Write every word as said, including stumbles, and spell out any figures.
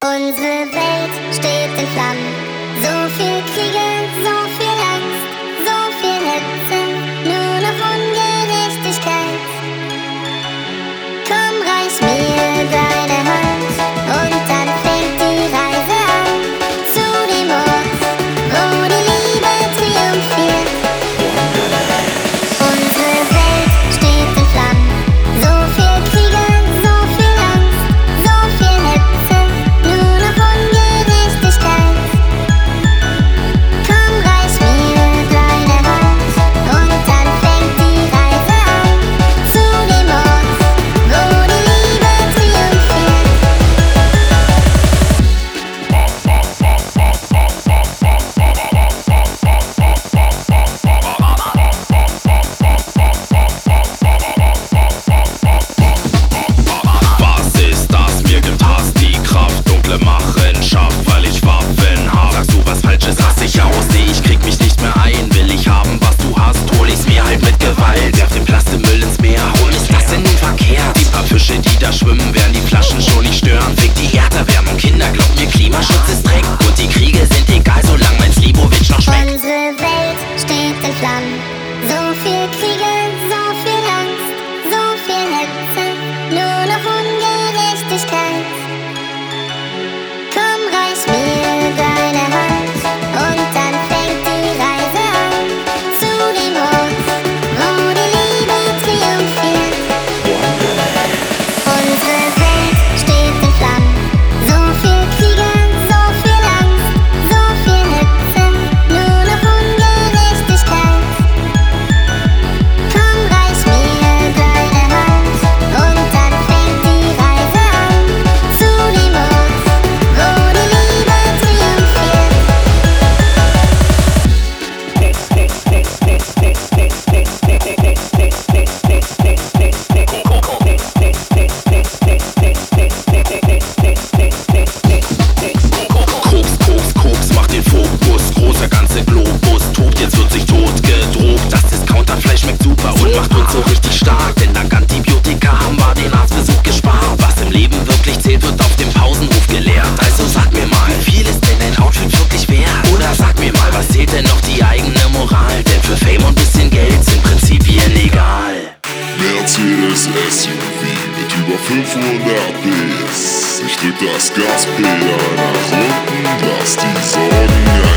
Unsere Welt steht in Flammen. So viel Kriege, so viel Angst, so viel Hitze, nur noch Ungerechtigkeit. Komm, reich mir deine Hand und dann fängt die Reise an zu dem Ort, wo die Liebe triumphiert. Unsere Welt steht in Flammen. So viel Kriege, so viel Angst, so viel Hitze, nur noch Ungerechtigkeit. Komm, reich mir deine Hand und dann fängt die Reise an zu dem Ort, wo die Liebe triumphiert. Was ist das? Mir gibt Hass die Kraft, dunkle Machenschaft, weil ich Waffen hab. Sagst du was Falsches, raste ich aus, nee, ich krieg mich nicht mehr ein. Will ich haben, was du hast, hol ich's mir halt mit Gewalt. Werf den Plastikmüll ins Meer, hol ist das denn nun verkehrt? Die paar Fische, die da schwimmen, werden die Flaschen schon nicht stören. Fick die Erderwärmung, Kinder, glaub mir, Klimaschutz ist Dreck. Und die Kriege sind egal, solange mein Slivovitch noch schmeckt. Unsere Welt steht in Flammen. So viel Kriege, so viel Angst, so viel Hitze, nur noch Ungerechtigkeit. Komm, reich mir deine Hand und dann fängt die Reise an zu dem Ort, wo die Liebe triumphiert. Unsere Welt steht in Flammen. So viel Kriege, so viel Angst, so viel Hitze, nur noch Ungerechtigkeit. Komm, reich mir deine Hand und dann fängt die Reise an zu dem Ort, wo die Liebe triumphiert. Koks, Koks, Koks, macht den Fokus. Großer ganze Globus tobt, jetzt wird sich tot gedrogt. Das Discounterfleisch schmeckt super und macht uns so richtig stark. Denn dank Antibiotika haben wir den Arztbesuch gespart. Was im Leben wirklich zählt, wird auf dem Pausenhof gelehrt. Also sag mir mal, wie viel ist denn ein Outfit wirklich wert? Oder sag mir mal, was zählt denn noch die eigene Moral? Denn für Fame und bisschen Geld sind Prinzipien legal. Mercedes S U V mit über fünfhundert P S. Ich drück das Gaspedal nach unten, lass die Sorgen